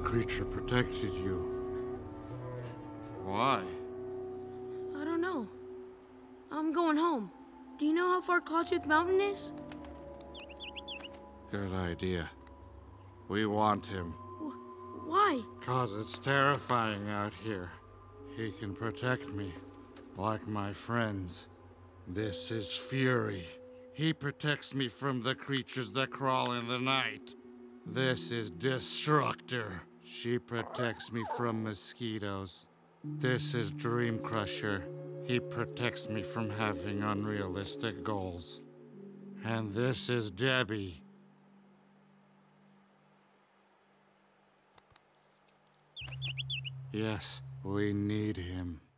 creature protected you. Why? I don't know. I'm going home. Do you know how far Clawtooth Mountain is? Good idea. We want him. Why? 'Cause it's terrifying out here. He can protect me, like my friends. This is Fury. He protects me from the creatures that crawl in the night. This is Destructor. She protects me from mosquitoes. This is Dream Crusher. He protects me from having unrealistic goals. And this is Debbie. Yes, we need him.